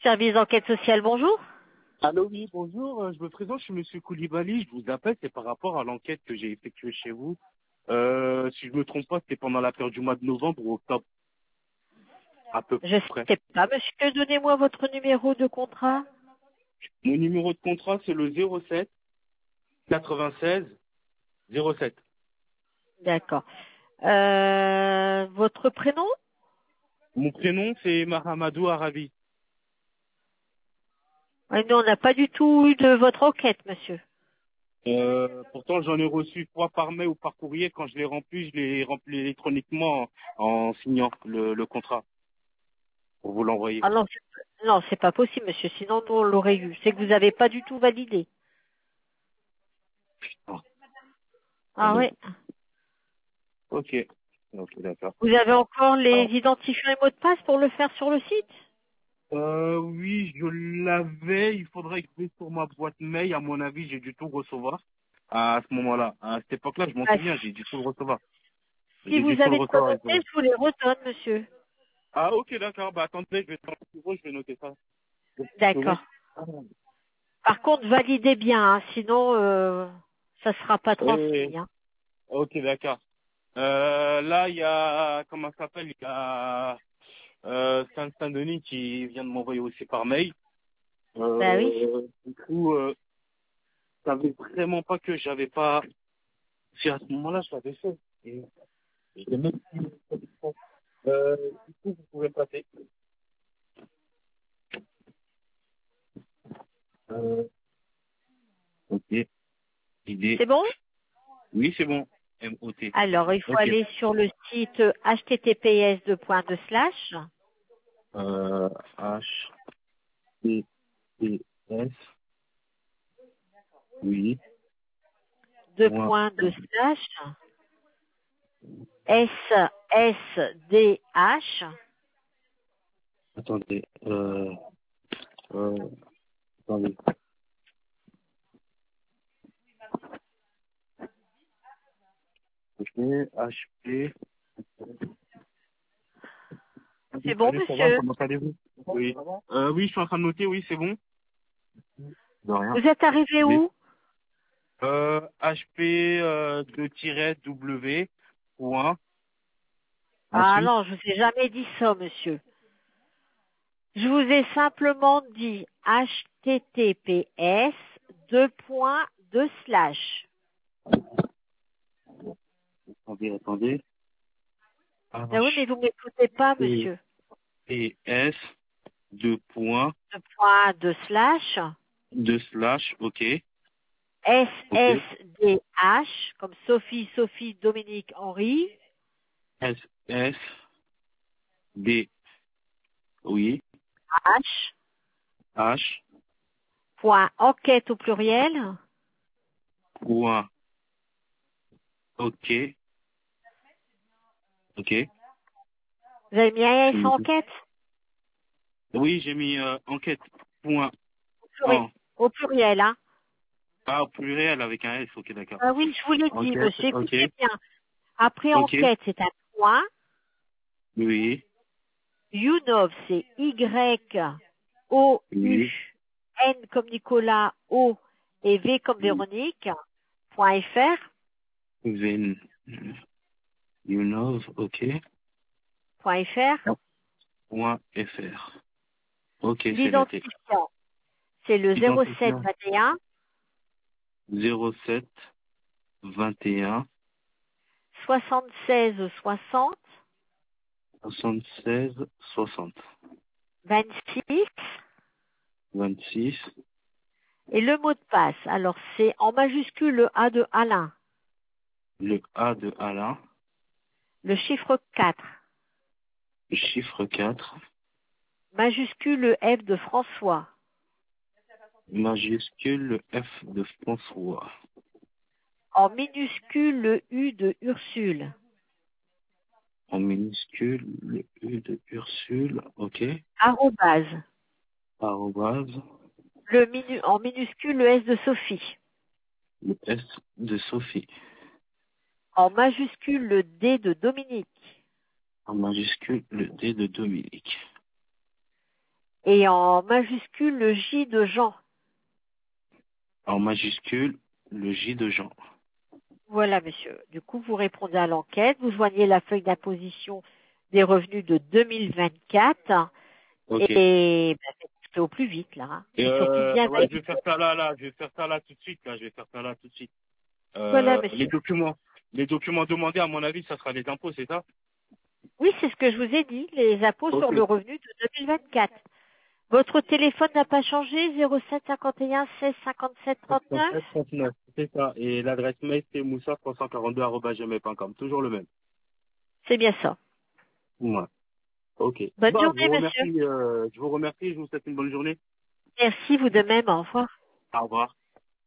Service d'enquête sociale, bonjour. Allô, oui, bonjour. Je me présente, je suis Monsieur Koulibaly. Je vous appelle, c'est par rapport à l'enquête que j'ai effectuée chez vous. Si je me trompe pas, c'était pendant la période du mois de novembre ou octobre, à peu Je près. sais pas, monsieur, donnez-moi votre numéro de contrat. Mon numéro de contrat, c'est le 07 96 07. D'accord. Votre prénom? Mon prénom, c'est Mahamadou Arabi. Nous, on n'a pas du tout eu de votre enquête, monsieur. Pourtant, j'en ai reçu 3 par mail ou par courrier. Quand je l'ai rempli électroniquement en signant le contrat pour vous l'envoyer. Ah non, non, c'est pas possible, monsieur, sinon nous, on l'aurait eu. C'est que vous n'avez pas du tout validé. Oh, Ah bon. ouais. Ok, d'accord. Vous avez encore les Alors, identifiants et mots de passe pour le faire sur le site? oui, je l'avais. Il faudrait que je vais sur ma boîte mail. À mon avis, j'ai dû tout recevoir à ce moment-là. À cette époque-là, je m'en Ah, souviens, j'ai dû tout le recevoir. si J'ai dû vous tout le avez de quoi recevoir. noter, je vous les redonne, monsieur. Ah, ok, d'accord. Bah, attendez, je vais prendre le bureau, je vais noter ça. Deux petites secondes. D'accord. Par contre, validez bien, hein, sinon, ça sera pas Oui, transmis, hein. ok, d'accord. Là, il y a, comment ça s'appelle? Il y a Saint-Denis qui vient de m'envoyer aussi par mail. Bah oui. Du coup, je savais vraiment pas que j'avais pas. Si à ce moment-là, je l'avais fait. Et je l'ai même plus. Du coup, vous pouvez passer. Ok. Idée. C'est bon? Oui, c'est bon. MOT. Alors, il faut Ok. aller sur le site https H, T, T, S. Oui. Point. SSDH. Attendez. Euh, attendez. Ok. HP. C'est bon, Salut, ça va? monsieur? Comment allez-vous? Oui. Oui, je suis en train de noter. Oui, c'est bon. De rien. Vous êtes arrivé où? HP 2-W. Point. Ah Ensuite. non, je vous ai jamais dit ça, monsieur. Je vous ai simplement dit https deux points deux slash. Attendez. Ah oui, mais vous m'écoutez pas, monsieur. HTTPS, deux points, Deux points deux slash. deux slash, ok, ok, SSDH, comme Sophie, Sophie, Dominique, Henri, S, S, D, oui, H, H, point enquête au pluriel, point, ok, ok. vous avez mis un S C'est en noté. enquête, Oui, j'ai mis enquête, point, pluriel, en, au pluriel, hein. A au pluriel avec un S, ok, d'accord. Ah oui, je vous l'ai dit, Enquête, monsieur, ok, écoutez bien. Après ok, enquête, c'est un point. oui, UNOV, c'est Y-O-U, oui, N comme Nicolas, O et V comme oui, Véronique, point .fr, Ven, you know, ok, point .fr. point FR, ok, c'est noté. L'identifiant, c'est le Identifiant 0721 07 21 76 60 76 60 26 26 et le mot de passe. Alors c'est en majuscule le A de Alain, le A de Alain, le chiffre 4, le chiffre 4 majuscule le F de François, majuscule le F de François, en minuscule le U de Ursule, en minuscule le U de Ursule, ok, arrobase, arrobase, en minuscule le S de Sophie, le S de Sophie, en majuscule le D de Dominique, en majuscule le D de Dominique, et en majuscule le J de Jean. En majuscule, le J de Jean. Voilà, monsieur. Du coup, vous répondez à l'enquête, vous joignez la feuille d'imposition des revenus de 2024 Ok. et c'est au plus vite, là. Hein. Et Et surtout bien ouais, je vais valider. faire ça là, je vais faire ça là tout de suite, là, je vais faire ça là tout de suite. Voilà, Les monsieur. documents demandés, à mon avis, ça sera les impôts, c'est ça? Oui, c'est ce que je vous ai dit, les impôts Ok. sur le revenu de 2024. Votre téléphone n'a pas changé, 07 51 16 57 39? 37, 39, c'est ça. Et l'adresse mail, c'est moussa342@gmail.com. Toujours le même. C'est bien ça. Ouais. Ok. Bonne Bah, journée, monsieur. je vous remercie, je vous souhaite une bonne journée. Merci, vous de même. Au revoir. Au revoir.